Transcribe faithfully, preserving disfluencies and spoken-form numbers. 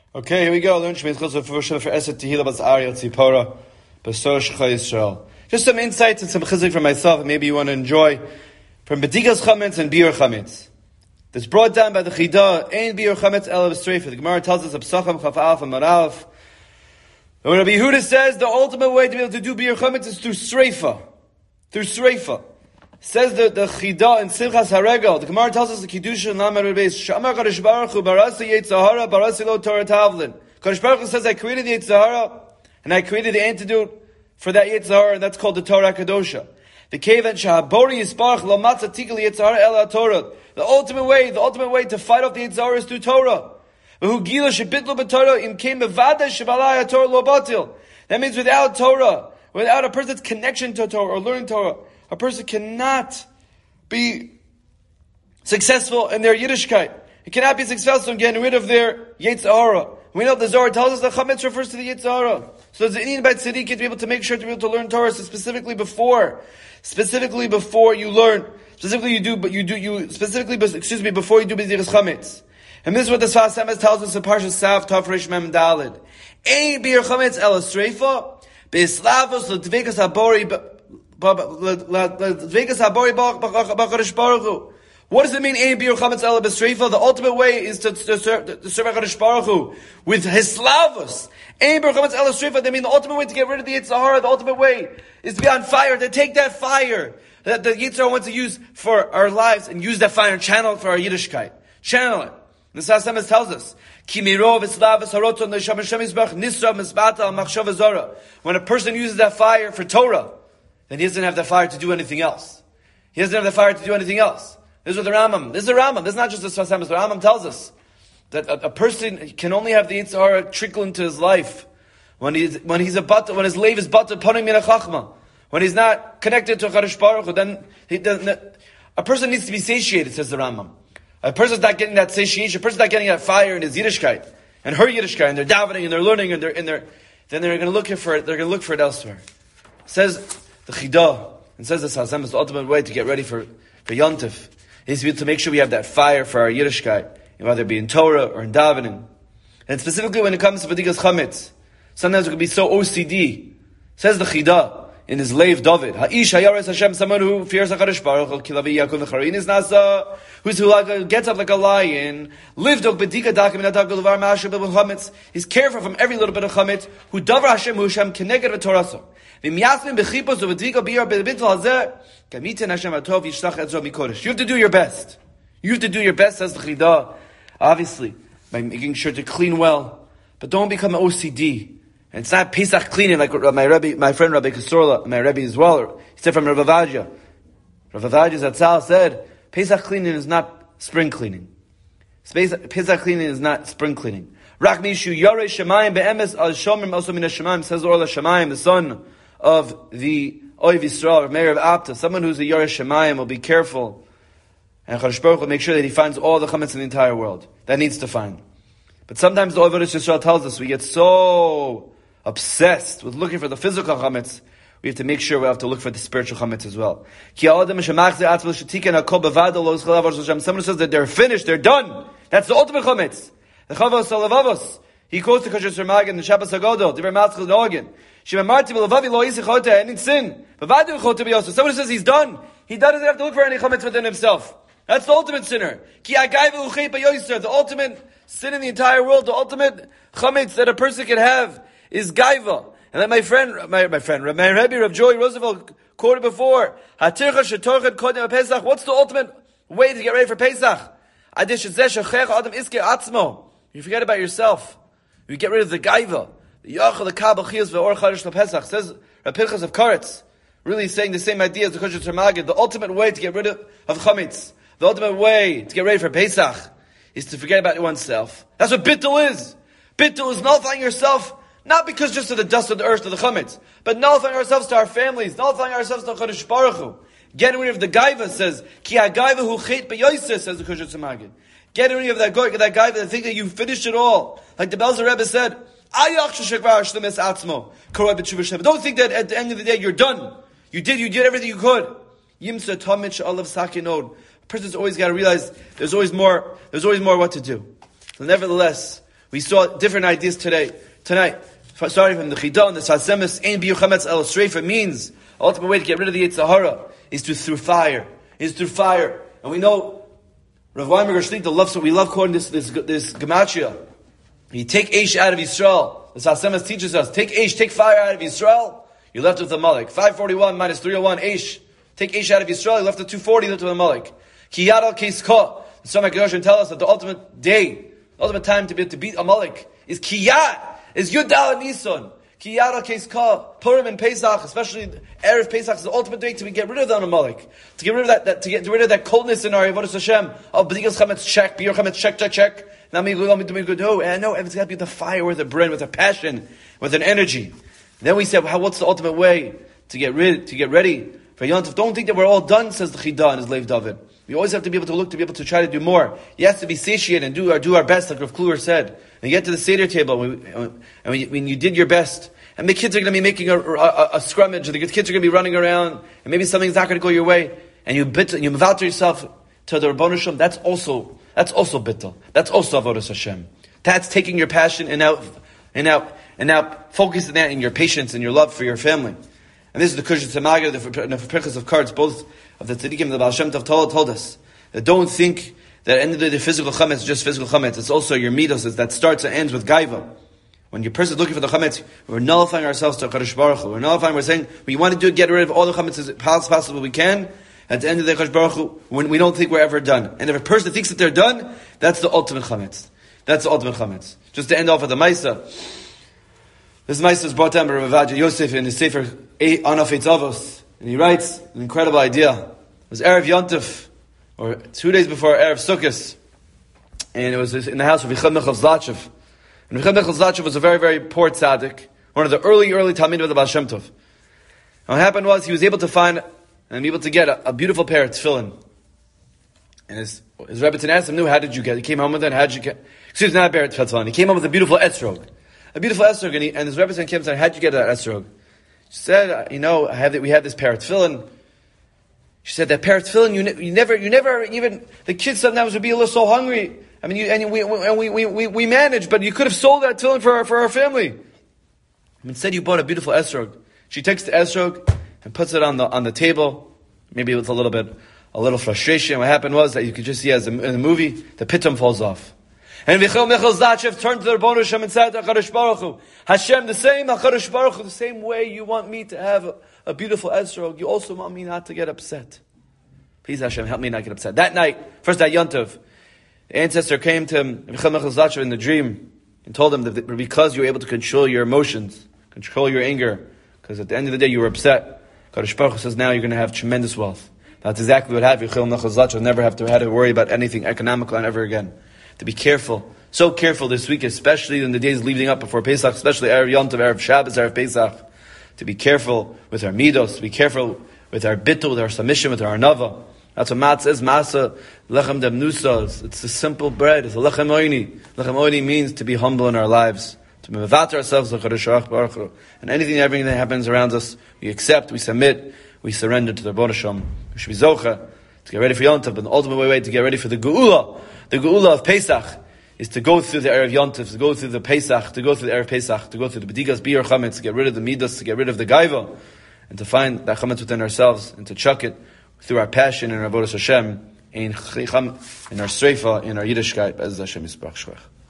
Okay, here we go. Learn Shemit Chosov for Eset Tehillah Bas Ariel Tzipora Basor Shechai Yisrael. Just some insights and some chizik for myself, and maybe you want to enjoy from Bedikas Chametz and Biur Chametz. That's brought down by the Chida. Ein Biur Chametz Elav Streifa. The Gemara tells us of Psacham Chaf Alf and Maralf. And when Rabbi Yehuda says the ultimate way to be able to do Biur Chametz is through Streifa, through Streifa. Says the, the Chida in Simchas HaRegel, the Gemara tells us the Kiddusha and Lamed Rebeis, Shamar Kadosh Baruch Hu Barasi Yetzahara Barasi Lo Torah Tavlin. Kadosh Baruch Hu says, I created the Yetzahara, and I created the antidote for that Yetzahara, and that's called the Torah Kadosha. The Kevan Shahabori Yisparach Lo Matzah Tikal Yetzahara Ela Torah. The ultimate way, the ultimate way to fight off the Yetzahara is through Torah. V'hu Gila Shebitlu B'Torah Im Keim Bevada Shebalai Torah Lo Batil. That means without Torah, without a person's connection to Torah or learning Torah, a person cannot be successful in their Yiddishkeit. He cannot be successful in getting rid of their Yetzirah. We know the Zohar tells us that Chametz refers to the Yetzirah. So it's an Indian by Tzaddik to be able to make sure to be able to learn Torah. So specifically before, specifically before you learn, specifically you do, but you do, you, specifically, excuse me, before you do B'ziras Chametz. And this is what the Sfas Emes tells us in Parshas Sav, Tav Reish Mem Daled. Ein Biur Chametz Ela Streifa, Be'eslavos L'Dvekas HaBori, what does it mean? The ultimate way is to, to serve to serve HaKadosh Baruch Hu with Hislavus. That means the ultimate way to get rid of the Yitzhahara, the ultimate way is to be on fire, to take that fire that the Yitzhahara wants to use for our lives and use that fire and channel it for our Yiddishkeit. Channel it. The Sfas Emes tells us, when a person uses that fire for Torah, then he doesn't have the fire to do anything else. He doesn't have the fire to do anything else. This is what the Rambam, this is the Rambam, this is not just the Sfas Emes, the Rambam tells us that a, a person can only have the Yitzhahara trickle into his life when he's, when he's a bata, when his lave is bata, panim min chachma. When he's not connected to Kadosh Baruch Hu, then he doesn't, a person needs to be satiated, says the Rambam. A person's not getting that satiation, a person's not getting that fire in his Yiddishkeit, and her Yiddishkeit, and they're davening, and they're learning, and they're, and they're, then they're going to look for it, they're going to look for it elsewhere. Says the Chida, and says the Sfas Emes, the ultimate way to get ready for, for Yontif is to make sure we have that fire for our Yiddishkeit, whether it be in Torah or in davening. And specifically when it comes to B'dikas Chametz, sometimes we can be so O C D. Says the Chida in his Leiv David, Ha'ish hayares Hashem, someone who fears HaKadosh Baruch Hu, kilavi yakun v'charin is nasa, who's who like, gets up like a lion, livdok b'dika dakim minatak gulvar ma'asher b'b'l chametz, he's careful from every little bit of chametz, who davar Hashem hu Hashem keneged v'toraso, v'miyasmin b'chipos v'dika b'yar b'bintel hazeh, kamiten Hashem atov yishtach etzro mikodesh. You have to do your best. You have to do your best, says the Chida, obviously, by making sure to clean well, but don't become an O C D. And it's not Pesach cleaning like my Rebbe, my friend Rabbi Kasorla, my Rebbe as well. He said from Rav Avadja. Rav Avadja Zatzal said, Pesach cleaning is not spring cleaning. Pesach cleaning is not spring cleaning. Rak mishu yarei shemayim be'emes al shomrim also min ha-shemayim, says Orla Shemayim, the son of the Oiv Yisrael, Meir of Apta. Someone who's a yarei shemayim will be careful. And Chadosh Baruch will make sure that he finds all the chametz in the entire world. That needs to find. But sometimes the Oiv Yisrael tells us we get so obsessed with looking for the physical chametz, we have to make sure we have to look for the spiritual chametz as well. Someone says that they're finished, they're done. That's the ultimate chametz. The Chavos Salavavos. He quotes the Kosher Sermag in the Shabbos Hagodol, Divrei Matzchel Nogan. Shememarti b'levavi lo yisi chote, and in sin. B'vadu chote b'yosu. Someone says he's done. He doesn't have to look for any chametz within himself. That's the ultimate sinner. Ki agay v'uchet b'yoser. The ultimate sin in the entire world, the ultimate chametz that a person can have is gaiva. And then my friend, my, my friend, my Rebbe, Rav Joey Roosevelt quoted before, Hatircha shetorchet kodem Pesach. What's the ultimate way to get ready for Pesach? You forget about yourself. You get rid of the gaiva. The yachal, the kabel, chiyas, ve'or charish l'Pesach. Says Rav Pinchas of Karetz, really saying the same idea as the Kosher Tzarmagid. The ultimate way to get rid of, of chametz, the ultimate way to get ready for Pesach, is to forget about oneself. That's what bittul is. Bittul is nullifying yourself, not because just of the dust of the earth, of the chametz, but nullifying ourselves to our families, nullifying ourselves to Kadosh Baruch Hu. Getting rid of the gaiva, says, Ki ha-gaiva hu chet b'yoyses, says the Kosher Tzarmagid. Getting rid of that goy, that gaiva, that think that you finished it all. Like the Belzer Rebbe said, Don't think that at the end of the day you're done. You did, you did everything you could. Yimsa tamich alav sakinod. A person's always got to realize there's always more, there's always more what to do. So nevertheless, We saw different ideas today, tonight. Starting from the Chidah and the Sfas Emes, Ein Biyur Chametz El Sreifa means, the ultimate way to get rid of the Yetzer Hara is to through fire. Is through fire. And we know, Rav Weinberger Shlita loves what we love quoting this, this, this Gematria. You take Eish out of Yisrael. The Sfas Emes teaches us, take Eish, take fire out of Yisrael, you're left with a Malek. five forty-one minus three oh one, Eish. Take Eish out of Yisrael, you're left with two forty, you're left with a Malek. Ki Yad Al Keis Ka. The Sfas Emes tell us that the ultimate day, the ultimate time to be to beat a Malek is Ki Yad, is Yud Daled Nisan. Ki Yad Al Keis Ka. Purim and Pesach, especially Erev Pesach, is the ultimate day to get rid of the Amalek. To get rid of that, that to get rid of that coldness in our Avodas Hashem. Oh, B'digas Chametz check, B'yor Chametz check, check, check. Now me go, me do me good. No, and no, it's got to be with a fire, with a brim, with a passion, with an energy. Then we said, well, what's the ultimate way to get rid, to get ready for Yom Tov? Don't think that we're all done, says the Chidah and his Lev David. We always have to be able to look, to be able to try to do more. You have to be satiated and do our, do our best, like Rav Kluwer said. And you get to the Seder table, and, we, and when, you, when you did your best, and the kids are going to be making a, a, a scrummage, and the kids are going to be running around, and maybe something's not going to go your way, and you bit, you move out to yourself to the Rabbanu Shem, that's also, that's also bittul. That's also Avodas Hashem. That's taking your passion and now, and now, and now focusing that in your patience and your love for your family. And this is the Kush Tzemaga, the Perchas of Cards, both of the Tzadikim, the Baal Shem Tov told, told us, that don't think that at the end of the day, the physical chametz is just physical chametz. It's also your midos that starts and ends with gaiva. When your person is looking for the chametz, we're nullifying ourselves to Kadosh Baruch Hu. We're nullifying, we're saying, we want to do get rid of all the chametz as possible we can. At the end of the Kadosh Baruch Hu, when we don't think we're ever done. And if a person thinks that they're done, that's the ultimate chametz. That's the ultimate chametz. Just to end off with the Maisa. This Maisa is brought down by Rav Avadia Yosef in his Sefer Anaf Eitz Avos. And he writes an incredible idea. It was Erev Yontif, or two days before Erev Sukkot, and it was in the house of Yechiel Michal Zlatchev. And Yechiel Michal Zlatchev was a very, very poor tzaddik, one of the early, early Talmidim of the Baal Shem Tov. And what happened was, he was able to find, and able to get a, a beautiful pair of tefillin. And his, his Rebbe asked him, no, how did you get it? He came home with it, how did you get excuse me, not a pair of tefillin. He came home with a beautiful esrog. A beautiful esrog, and, he, and his Rebbe came and said, how did you get that esrog? She said, you know, I have that, we have this pair of tefillin. She said that pair of tefillin, you, ne- you never, you never even, the kids sometimes would be a little so hungry. I mean, you, and we, and we, we, we, we managed, but you could have sold that tefillin for our, for our family. And instead you bought a beautiful esrog. She takes the esrog and puts it on the, on the table. Maybe with a little bit, a little frustration. What happened was that you could just see as in the movie, the pitum falls off. And Yechiel Michal Zlatchev turned to the Rabbanu Shem and said, HaKadosh Baruch Hu, Hashem, the same, HaKadosh Baruch Hu, the same way you want me to have a, a beautiful esrog, you also want me not to get upset. Please Hashem, help me not get upset. That night, first that Yontov, the ancestor came to him, Yechiel Michal Zlatchev, in the dream, and told him that because you were able to control your emotions, control your anger, because at the end of the day you were upset, HaKadosh Baruch Hu says now you're going to have tremendous wealth. That's exactly what happened. Yechiel Michal Zlatchev never have to have to worry about anything economical and ever again. To be careful, so careful this week, especially in the days leading up before Pesach, especially Erev Yom Tov, Erev Shabbos, Erev Pesach, to be careful with our midos, to be careful with our bittul, with our submission, with our anava. That's what matzah is, masa, lechem demnusa. It's the simple bread. It's a lechem oini. Lechem oini means to be humble in our lives, to mevat ourselves, and anything and everything that happens around us, we accept, we submit, we surrender to the Rabbanu Shem. We should be zocha to get ready for Yom Tov, but the ultimate way to get ready for the Geula, the Geula of Pesach, is to go through the Erev Yom Tov, to go through the Pesach, to go through the Erev Pesach, to go through the B'digas Biyur Chametz, to get rid of the Midas, to get rid of the Gaiva, and to find that Chametz within ourselves, and to chuck it through our passion and our Avodas Hashem, in our Sreifa, in our Yiddishkeit, as Hashem Yisparach Shvach.